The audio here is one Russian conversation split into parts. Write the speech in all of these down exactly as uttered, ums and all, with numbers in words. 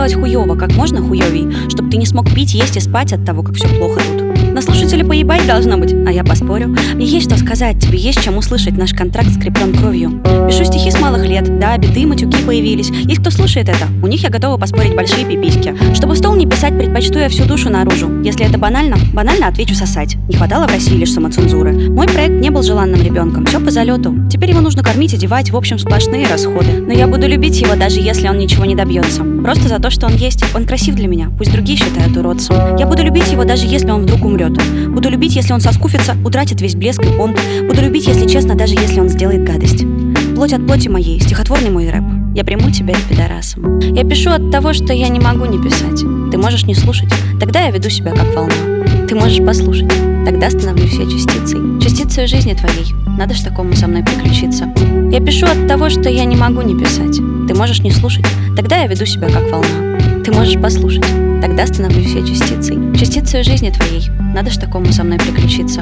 сделать хуёво, как можно хуёвей, чтобы ты не смог пить, есть и спать от того, как все плохо тут. На слушателя поебать должно быть, а я поспорю. Мне есть что сказать, тебе есть чем услышать, наш контракт скреплен кровью. Пишу стихи с малых лет, да, биты, матюки появились. Есть кто слушает это, у них я готова поспорить большие пиписьки. Чтобы в стол не писать, предпочту я всю душу наружу. Если это банально, банально отвечу сосать. Не хватало в России лишь самоцензуры. Мой проект не был желанным ребенком, все по залету. Теперь его нужно кормить, одевать, в общем, сплошные расходы. Но я буду любить его, даже если он ничего не добьется. Просто за то, что он есть, он красив для меня, пусть другие считают уродцем. Я буду любить его, даже если он вдруг умрет. Буду любить, если он соскуфится, утратит весь блеск и понт. Буду любить, если честно, даже если он сделает гадость. Плоть от плоти моей, стихотворный мой рэп. Я приму тебя пидорасом. Я пишу от того, что я не могу не писать. Ты можешь не слушать, тогда я веду себя как волна. Ты можешь послушать, тогда становлюсь я частицей. Частицей жизни твоей, надо ж такому со мной приключиться. Я пишу от того, что я не могу не писать. Ты можешь не слушать, тогда я веду себя как волна. Ты можешь послушать, тогда становлюсь я частицей. Частицей жизни твоей, надо ж такому со мной приключиться.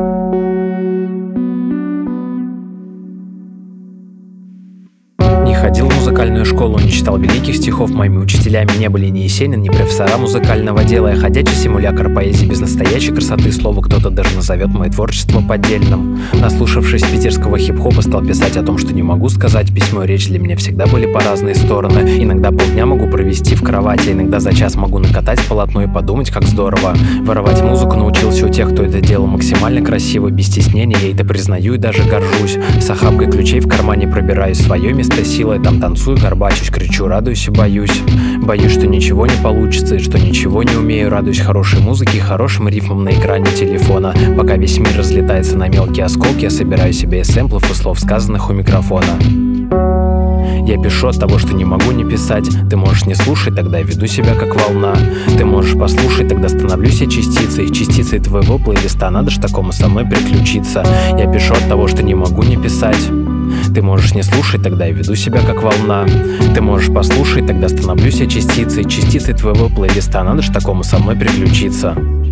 Не ходил в музыкальную школу, не читал великих стихов. Моими учителями не были ни Есенин, ни профессора музыкального дела. Я ходячий симулятор поэзии без настоящей красоты. Слово кто-то даже назовет мое творчество поддельным. Наслушавшись питерского хип-хопа, стал писать о том, что не могу сказать. Письмо и речь для меня всегда были по разные стороны. Иногда полдня могу провести в кровати, иногда за час могу накатать полотно и подумать, как здорово. Воровать музыку научился у тех, кто это делал максимально красиво, без стеснения. Я это признаю и даже горжусь. С охапкой ключей в кармане пробираюсь в свое место силы. Там танцую, горбачусь, кричу, радуюсь и боюсь. Боюсь, что ничего не получится и что ничего не умею. Радуюсь хорошей музыке и хорошим рифмам на экране телефона. Пока весь мир разлетается на мелкие осколки, я собираю себе из сэмплов и слов, сказанных у микрофона. Я пишу от того, что не могу не писать. Ты можешь не слушать, тогда я веду себя как волна. Ты можешь послушать, тогда становлюсь я частицей. Частицей твоего плейлиста, надо ж такому со мной приключиться. Я пишу от того, что не могу не писать. Ты можешь не слушать, тогда я веду себя как волна. Ты можешь послушать, тогда становлюсь я частицей. Частицей твоего плейлиста, надо ж такому со мной приключиться.